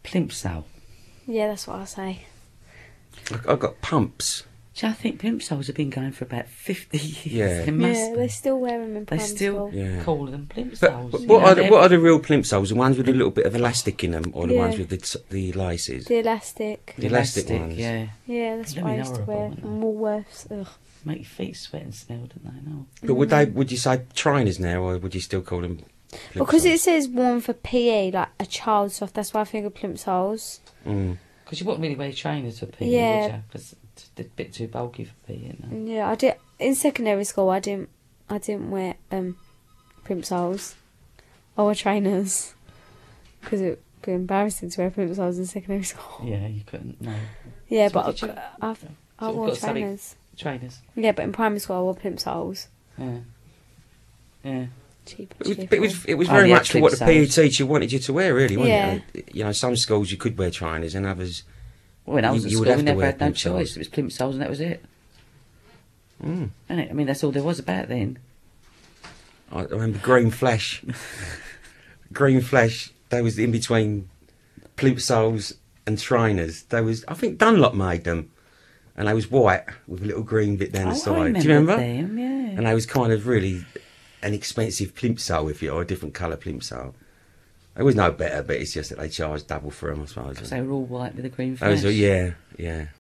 Plimsoll. Yeah, that's what I say. I've got pumps. See, I think plimsolls have been going for about 50 years. Yeah. They must Yeah, be. they still wear them in They primary still school. Yeah. call them But plimsolls. what are the real plimsolls? The ones with a little bit of elastic in them, or the Yeah. ones with the laces? The elastic. The elastic ones. Yeah. Yeah, that's They're what I used to horrible, wear. aren't they? And Woolworths. Ugh. Make your feet sweat and smell, don't they? No. But would you say trainers now, or would you still call them plimsolls? Because it says worn for PE, like a child's soft, that's why I think of plimsolls. Because you wouldn't really wear trainers for PE, Yeah. would you? Because they're a bit too bulky for PE, isn't they? Yeah, I did in secondary school. I didn't wear plimsolls. I wore trainers because it would be embarrassing to wear plimsolls in secondary school. Yeah, you couldn't, no. Yeah, So but what did you- I So wore you've got something- trainers. Trainers. Yeah, but in primary school I wore plimsolls. Yeah. Yeah. Cheap. But it was Oh, very yeah, much for what the PE plimsolls. teacher wanted you to wear, really, wasn't Yeah. it? You know, some schools you could wear trainers, and others. Well, when I was You at would school, have we to never wear had no plimsolls. choice. It was plimsolls and that was it. Innit? I mean, that's all there was about then. I remember Green Flash. Green Flash. They was in between plimsolls and trainers. I think Dunlop made them, and they was white with a little green bit down the I side. Do you remember? them, yeah. And they was kind of really an expensive plimsoll, if you're a different colour plimsoll. There was no better, but it's just that they charged double for them, I suppose. Because they were all white with a green Those flash. are, yeah.